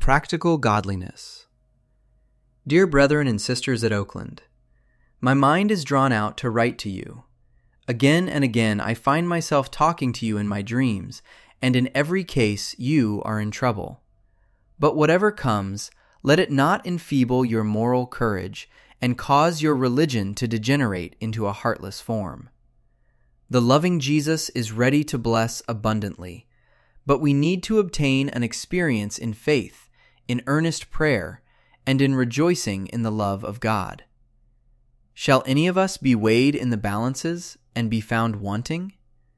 Practical Godliness. Dear brethren and sisters at Oakland, my mind is drawn out to write to you. Again and again I find myself talking to you in my dreams, and in every case you are in trouble. But whatever comes, let it not enfeeble your moral courage and cause your religion to degenerate into a heartless form. The loving Jesus is ready to bless abundantly, but we need to obtain an experience in faith, in earnest prayer, and in rejoicing in the love of God. Shall any of us be weighed in the balances and be found wanting?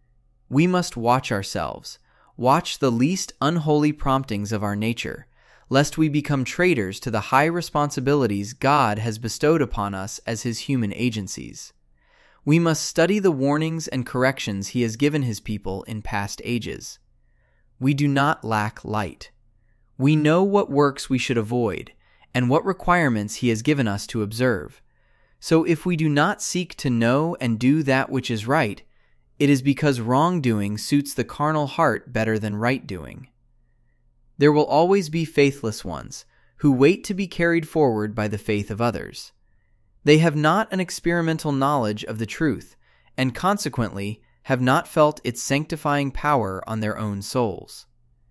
We must watch ourselves, watch the least unholy promptings of our nature, lest we become traitors to the high responsibilities God has bestowed upon us as His human agencies. We must study the warnings and corrections He has given His people in past ages. We do not lack light. We know what works we should avoid, and what requirements He has given us to observe. So if we do not seek to know and do that which is right, it is because wrongdoing suits the carnal heart better than right doing. There will always be faithless ones, who wait to be carried forward by the faith of others. They have not an experimental knowledge of the truth, and consequently have not felt its sanctifying power on their own souls.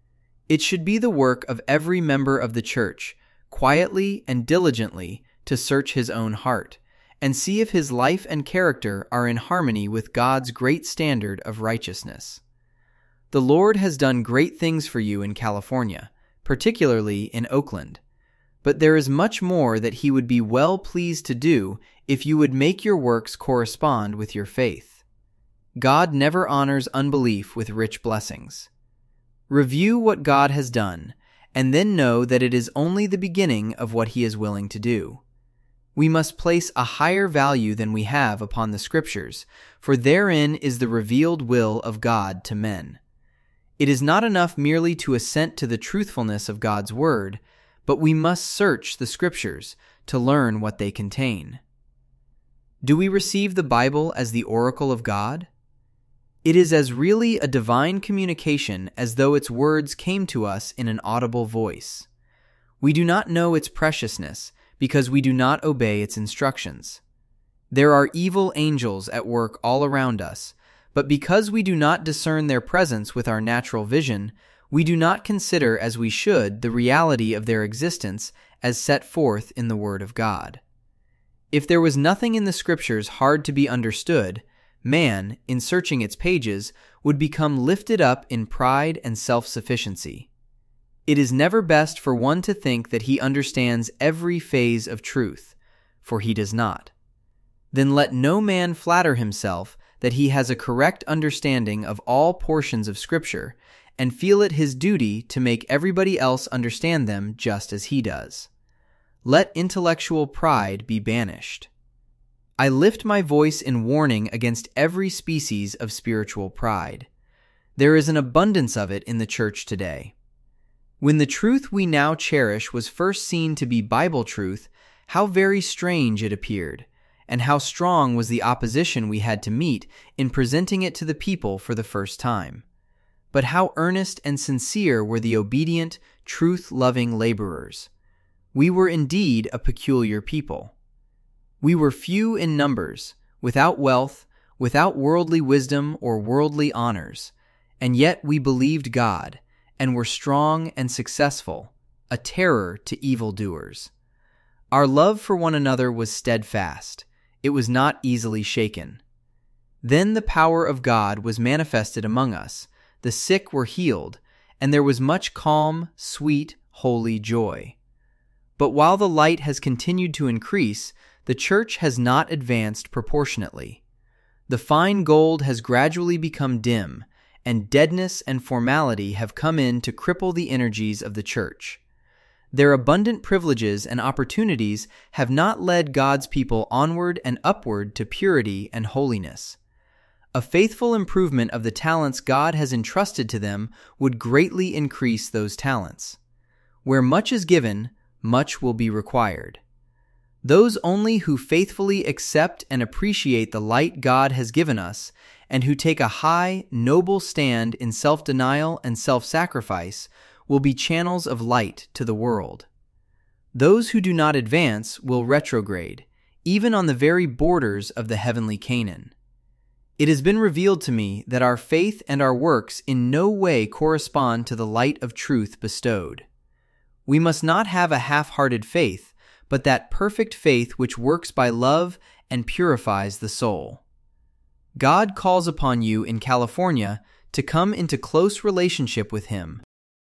It should be the work of every member of the church, quietly and diligently, to search his own heart, and see if his life and character are in harmony with God's great standard of righteousness. The Lord has done great things for you in California, particularly in Oakland, but there is much more that He would be well pleased to do if you would make your works correspond with your faith. God never honors unbelief with rich blessings. Review what God has done, and then know that it is only the beginning of what He is willing to do. We must place a higher value than we have upon the Scriptures, for therein is the revealed will of God to men. It is not enough merely to assent to the truthfulness of God's Word, but we must search the Scriptures to learn what they contain. Do we receive the Bible as the oracle of God? It is as really a divine communication as though its words came to us in an audible voice. We do not know its preciousness because we do not obey its instructions. There are evil angels at work all around us, but because we do not discern their presence with our natural vision, we do not consider as we should the reality of their existence as set forth in the Word of God. If there was nothing in the Scriptures hard to be understood, man, in searching its pages, would become lifted up in pride and self-sufficiency. It is never best for one to think that he understands every phase of truth, for he does not. Then let no man flatter himself that he has a correct understanding of all portions of Scripture, and feel it his duty to make everybody else understand them just as he does. Let intellectual pride be banished. I lift my voice in warning against every species of spiritual pride. There is an abundance of it in the church today. When the truth we now cherish was first seen to be Bible truth, how very strange it appeared, and how strong was the opposition we had to meet in presenting it to the people for the first time. But how earnest and sincere were the obedient, truth-loving laborers. We were indeed a peculiar people. We were few in numbers, without wealth, without worldly wisdom or worldly honors, and yet we believed God, and were strong and successful, a terror to evildoers. Our love for one another was steadfast. It was not easily shaken. Then the power of God was manifested among us, the sick were healed, and there was much calm, sweet, holy joy. But while the light has continued to increase, the church has not advanced proportionately. The fine gold has gradually become dim, and deadness and formality have come in to cripple the energies of the church. Their abundant privileges and opportunities have not led God's people onward and upward to purity and holiness. A faithful improvement of the talents God has entrusted to them would greatly increase those talents. Where much is given, much will be required. Those only who faithfully accept and appreciate the light God has given us, and who take a high, noble stand in self-denial and self-sacrifice, will be channels of light to the world. Those who do not advance will retrograde, even on the very borders of the heavenly Canaan. It has been revealed to me that our faith and our works in no way correspond to the light of truth bestowed. We must not have a half-hearted faith, but that perfect faith which works by love and purifies the soul. God calls upon you in California to come into close relationship with Him.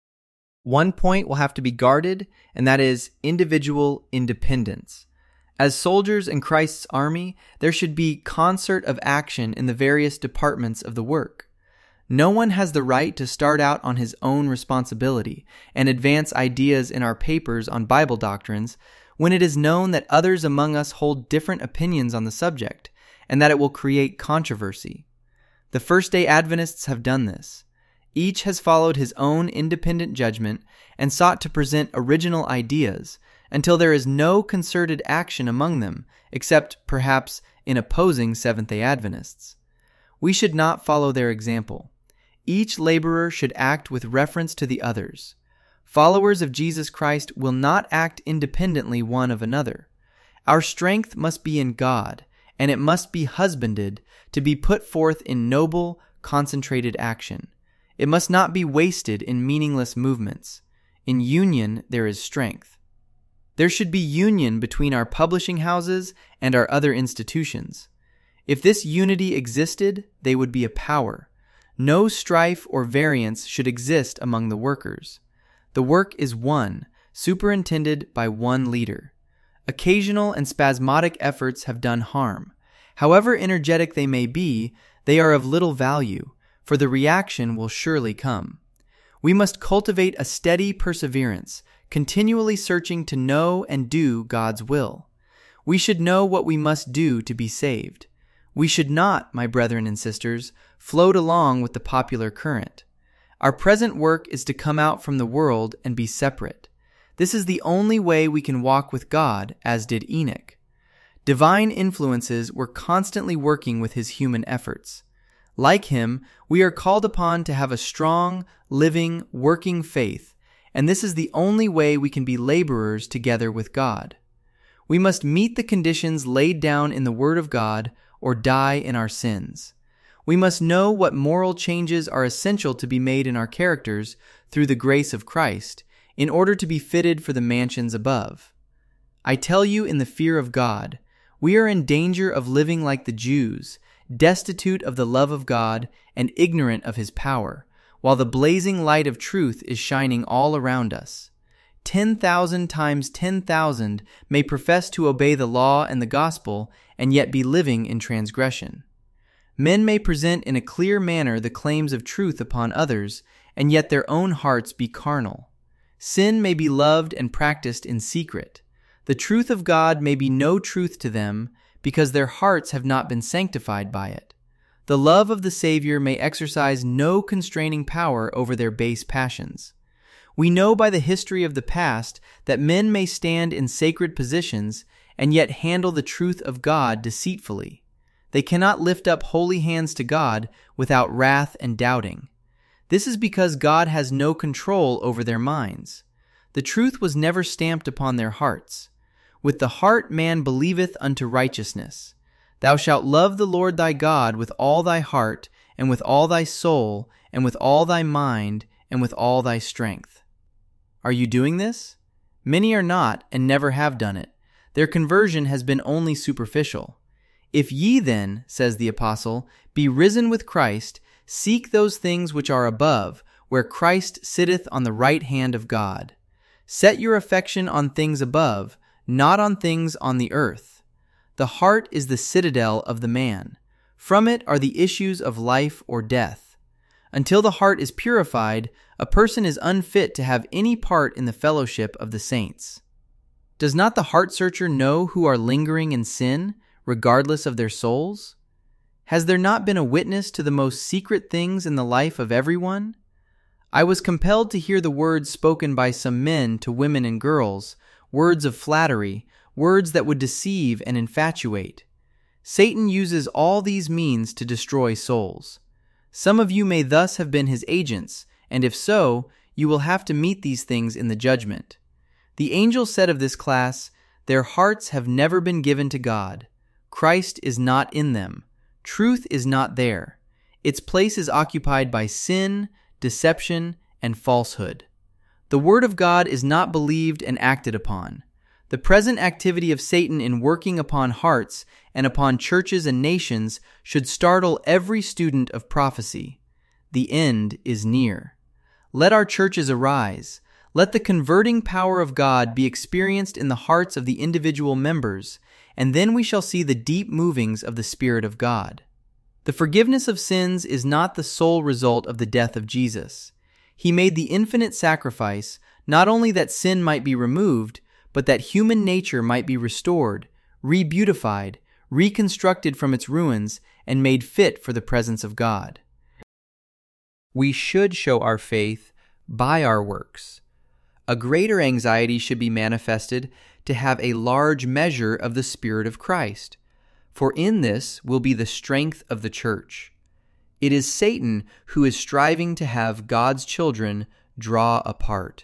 One point will have to be guarded, and that is individual independence. As soldiers in Christ's army, there should be concert of action in the various departments of the work. No one has the right to start out on his own responsibility and advance ideas in our papers on Bible doctrines when it is known that others among us hold different opinions on the subject and that it will create controversy. The First-day Adventists have done this. Each has followed his own independent judgment and sought to present original ideas until there is no concerted action among them, except perhaps in opposing Seventh-day Adventists. We should not follow their example. Each laborer should act with reference to the others. Followers of Jesus Christ will not act independently one of another. Our strength must be in God, and it must be husbanded to be put forth in noble, concentrated action. It must not be wasted in meaningless movements. In union there is strength. There should be union between our publishing houses and our other institutions. If this unity existed, they would be a power. No strife or variance should exist among the workers. The work is one, superintended by one leader. Occasional and spasmodic efforts have done harm. However energetic they may be, they are of little value, for the reaction will surely come. We must cultivate a steady perseverance, continually searching to know and do God's will. We should know what we must do to be saved. We should not, my brethren and sisters, float along with the popular current. Our present work is to come out from the world and be separate. This is the only way we can walk with God, as did Enoch. Divine influences were constantly working with his human efforts. Like him, we are called upon to have a strong, living, working faith, and this is the only way we can be laborers together with God. We must meet the conditions laid down in the Word of God or die in our sins. We must know what moral changes are essential to be made in our characters through the grace of Christ in order to be fitted for the mansions above. I tell you in the fear of God, we are in danger of living like the Jews, destitute of the love of God and ignorant of His power, while the blazing light of truth is shining all around us. 10,000 times 10,000 may profess to obey the law and the gospel and yet be living in transgression. Men may present in a clear manner the claims of truth upon others, and yet their own hearts be carnal. Sin may be loved and practiced in secret. The truth of God may be no truth to them, because their hearts have not been sanctified by it. The love of the Savior may exercise no constraining power over their base passions. We know by the history of the past that men may stand in sacred positions and yet handle the truth of God deceitfully. They cannot lift up holy hands to God without wrath and doubting. This is because God has no control over their minds. The truth was never stamped upon their hearts. With the heart man believeth unto righteousness. Thou shalt love the Lord thy God with all thy heart, and with all thy soul, and with all thy mind, and with all thy strength. Are you doing this? Many are not, and never have done it. Their conversion has been only superficial. If ye then, says the apostle, be risen with Christ, seek those things which are above, where Christ sitteth on the right hand of God. Set your affection on things above, not on things on the earth. The heart is the citadel of the man. From it are the issues of life or death. Until the heart is purified, a person is unfit to have any part in the fellowship of the saints. Does not the heart searcher know who are lingering in sin, regardless of their souls? Has there not been a witness to the most secret things in the life of everyone? I was compelled to hear the words spoken by some men to women and girls, words of flattery, words that would deceive and infatuate. Satan uses all these means to destroy souls. Some of you may thus have been his agents, and if so, you will have to meet these things in the judgment. The angel said of this class, "Their hearts have never been given to God. Christ is not in them. Truth is not there. Its place is occupied by sin, deception, and falsehood. The word of God is not believed and acted upon. The present activity of Satan in working upon hearts and upon churches and nations should startle every student of prophecy. The end is near. Let our churches arise. Let the converting power of God be experienced in the hearts of the individual members, and then we shall see the deep movings of the Spirit of God." The forgiveness of sins is not the sole result of the death of Jesus. He made the infinite sacrifice not only that sin might be removed, but that human nature might be restored, re-beautified, reconstructed from its ruins, and made fit for the presence of God. We should show our faith by our works. A greater anxiety should be manifested to have a large measure of the Spirit of Christ, for in this will be the strength of the church. It is Satan who is striving to have God's children draw apart.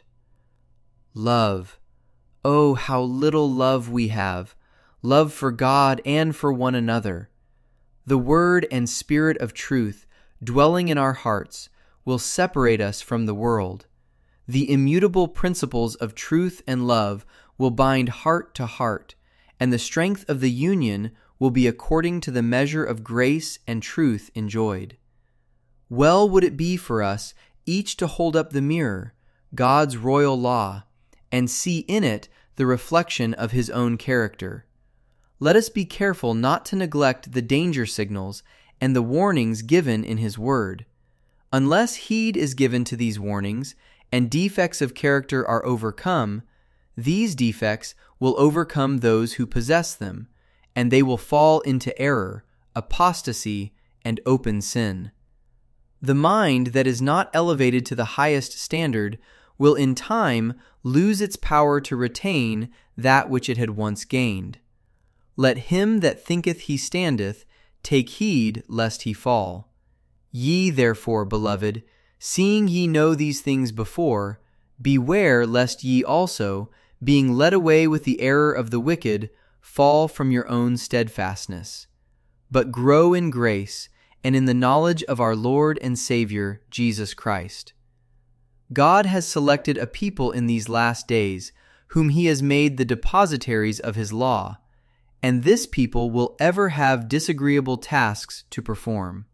Love. Oh, how little love we have, love for God and for one another. The Word and Spirit of truth dwelling in our hearts will separate us from the world. The immutable principles of truth and love will bind heart to heart, and the strength of the union will be according to the measure of grace and truth enjoyed. Well would it be for us each to hold up the mirror, God's royal law, and see in it the reflection of His own character. Let us be careful not to neglect the danger signals and the warnings given in His Word. Unless heed is given to these warnings and defects of character are overcome, these defects will overcome those who possess them, and they will fall into error, apostasy, and open sin. The mind that is not elevated to the highest standard will in time lose its power to retain that which it had once gained. Let him that thinketh he standeth take heed lest he fall. Ye therefore, beloved, seeing ye know these things before, beware lest ye also, being led away with the error of the wicked, fall from your own steadfastness. But grow in grace and in the knowledge of our Lord and Savior, Jesus Christ. God has selected a people in these last days, whom He has made the depositaries of His law, and this people will ever have disagreeable tasks to perform.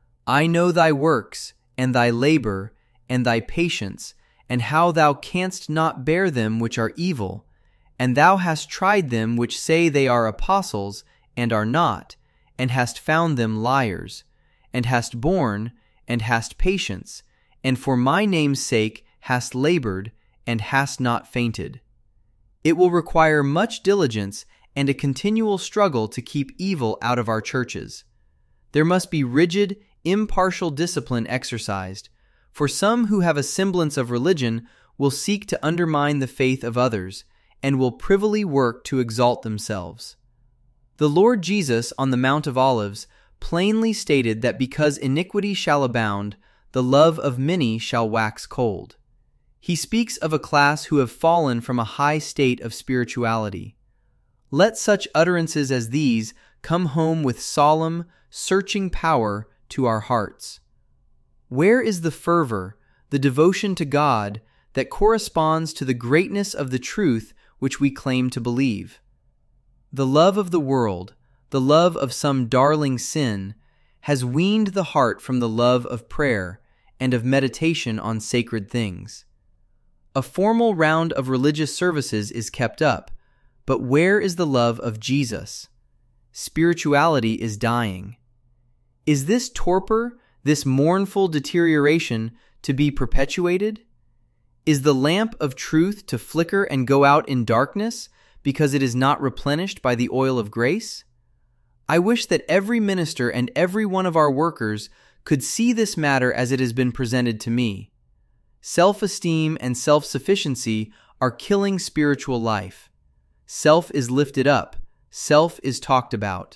I know thy works, and thy labor, and thy patience, and how thou canst not bear them which are evil, and thou hast tried them which say they are apostles, and are not, and hast found them liars, and hast borne, and hast patience, and for my name's sake hast labored, and hast not fainted. It will require much diligence and a continual struggle to keep evil out of our churches. There must be rigid, impartial discipline exercised, for some who have a semblance of religion will seek to undermine the faith of others, and will privily work to exalt themselves. The Lord Jesus on the Mount of Olives plainly stated that because iniquity shall abound, the love of many shall wax cold. He speaks of a class who have fallen from a high state of spirituality. Let such utterances as these come home with solemn, searching power to our hearts. Where is the fervor, the devotion to God that corresponds to the greatness of the truth which we claim to believe? The love of the world, the love of some darling sin, has weaned the heart from the love of prayer and of meditation on sacred things. A formal round of religious services is kept up, but where is the love of Jesus? Spirituality is dying. Is this torpor, this mournful deterioration, to be perpetuated? Is the lamp of truth to flicker and go out in darkness because it is not replenished by the oil of grace? I wish that every minister and every one of our workers could see this matter as it has been presented to me. Self-esteem and self-sufficiency are killing spiritual life. Self is lifted up. Self is talked about.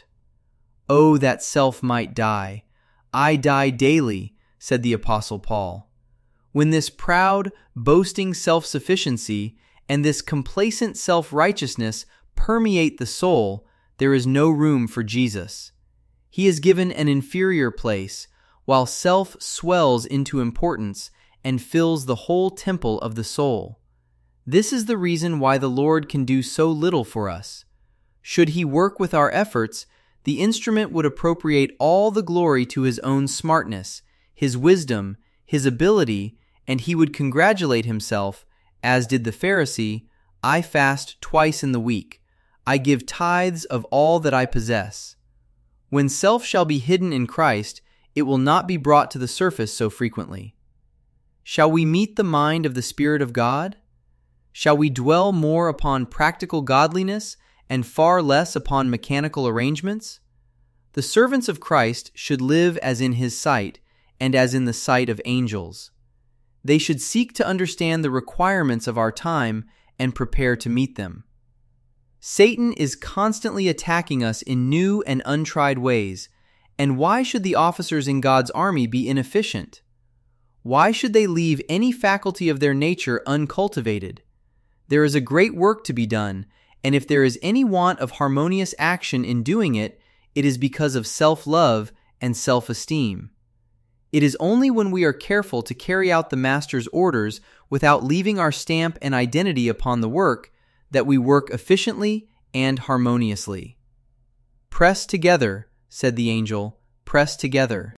Oh, that self might die. I die daily, said the Apostle Paul. When this proud, boasting self-sufficiency and this complacent self-righteousness permeate the soul, there is no room for Jesus. He is given an inferior place, while self swells into importance and fills the whole temple of the soul. This is the reason why the Lord can do so little for us. Should He work with our efforts, the instrument would appropriate all the glory to His own smartness, His wisdom, His ability, and He would congratulate Himself, as did the Pharisee, "I fast twice in the week. I give tithes of all that I possess." When self shall be hidden in Christ, it will not be brought to the surface so frequently. Shall we meet the mind of the Spirit of God? Shall we dwell more upon practical godliness and far less upon mechanical arrangements? The servants of Christ should live as in His sight and as in the sight of angels. They should seek to understand the requirements of our time and prepare to meet them. Satan is constantly attacking us in new and untried ways, and why should the officers in God's army be inefficient? Why should they leave any faculty of their nature uncultivated? There is a great work to be done, and if there is any want of harmonious action in doing it, it is because of self-love and self-esteem. It is only when we are careful to carry out the Master's orders without leaving our stamp and identity upon the work that we work efficiently and harmoniously. "Press together," said the angel, "press together."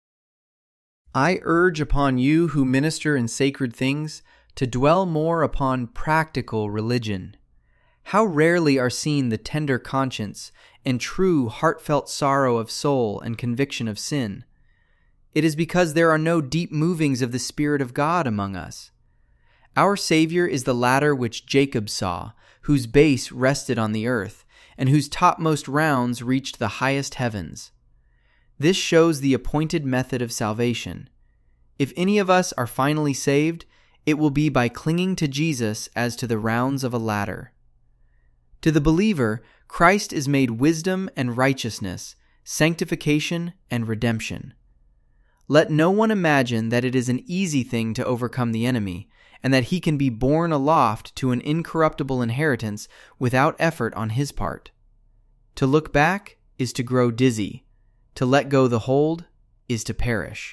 I urge upon you who minister in sacred things to dwell more upon practical religion. How rarely are seen the tender conscience and true heartfelt sorrow of soul and conviction of sin. It is because there are no deep movings of the Spirit of God among us. Our Savior is the ladder which Jacob saw, whose base rested on the earth, and whose topmost rounds reached the highest heavens. This shows the appointed method of salvation. If any of us are finally saved, it will be by clinging to Jesus as to the rounds of a ladder. To the believer, Christ is made wisdom and righteousness, sanctification and redemption. Let no one imagine that it is an easy thing to overcome the enemy, and that he can be borne aloft to an incorruptible inheritance without effort on his part. To look back is to grow dizzy. To let go the hold is to perish.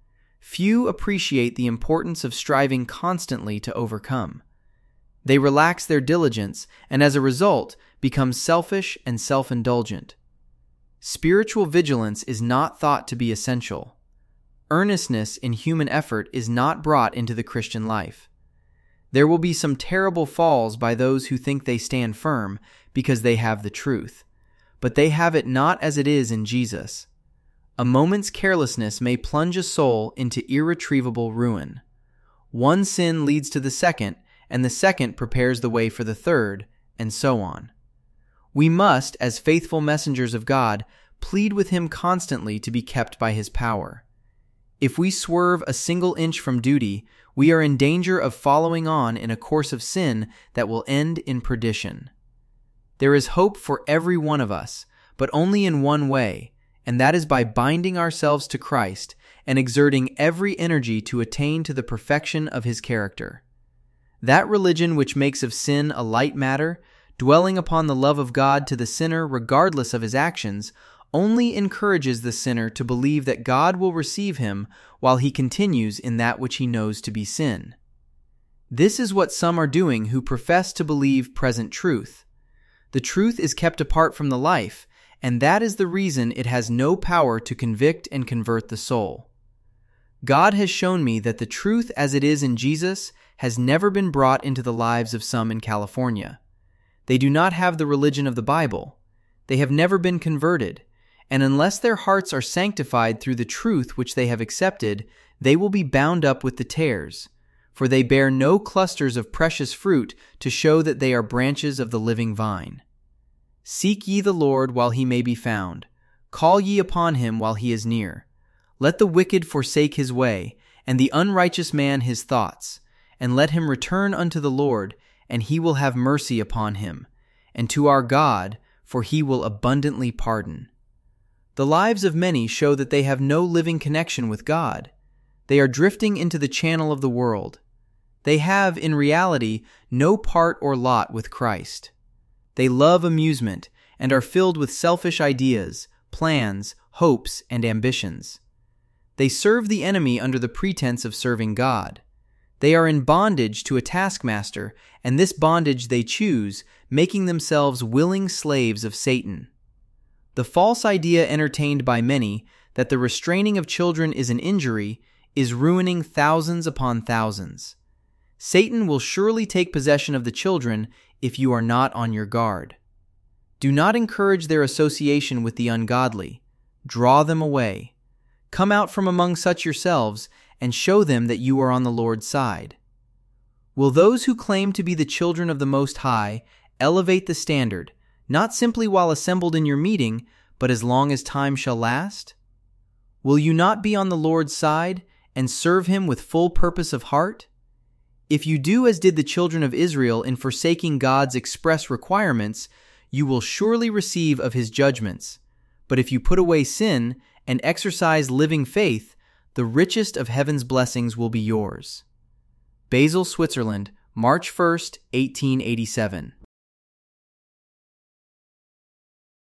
Few appreciate the importance of striving constantly to overcome. They relax their diligence and as a result become selfish and self-indulgent. Spiritual vigilance is not thought to be essential. Earnestness in human effort is not brought into the Christian life. There will be some terrible falls by those who think they stand firm because they have the truth, but they have it not as it is in Jesus. A moment's carelessness may plunge a soul into irretrievable ruin. One sin leads to the second, and the second prepares the way for the third, and so on. We must, as faithful messengers of God, plead with Him constantly to be kept by His power. If we swerve a single inch from duty, we are in danger of following on in a course of sin that will end in perdition. There is hope for every one of us, but only in one way, and that is by binding ourselves to Christ and exerting every energy to attain to the perfection of His character. That religion which makes of sin a light matter, dwelling upon the love of God to the sinner regardless of his actions, only encourages the sinner to believe that God will receive him while he continues in that which he knows to be sin. This is what some are doing who profess to believe present truth. The truth is kept apart from the life, and that is the reason it has no power to convict and convert the soul. God has shown me that the truth as it is in Jesus has never been brought into the lives of some in California. They do not have the religion of the Bible. They have never been converted. And unless their hearts are sanctified through the truth which they have accepted, they will be bound up with the tares, for they bear no clusters of precious fruit to show that they are branches of the living vine. Seek ye the Lord while he may be found. Call ye upon him while he is near. Let the wicked forsake his way, and the unrighteous man his thoughts, and let him return unto the Lord, and he will have mercy upon him, and to our God, for he will abundantly pardon. The lives of many show that they have no living connection with God. They are drifting into the channel of the world. They have, in reality, no part or lot with Christ. They love amusement and are filled with selfish ideas, plans, hopes, and ambitions. They serve the enemy under the pretense of serving God. They are in bondage to a taskmaster, and this bondage they choose, making themselves willing slaves of Satan. The false idea entertained by many that the restraining of children is an injury is ruining thousands upon thousands. Satan will surely take possession of the children if you are not on your guard. Do not encourage their association with the ungodly. Draw them away. Come out from among such yourselves and show them that you are on the Lord's side. Will those who claim to be the children of the Most High elevate the standard, not simply while assembled in your meeting, but as long as time shall last? Will you not be on the Lord's side and serve Him with full purpose of heart? If you do as did the children of Israel in forsaking God's express requirements, you will surely receive of His judgments. But if you put away sin and exercise living faith, the richest of heaven's blessings will be yours. Basel, Switzerland, March 1st, 1887.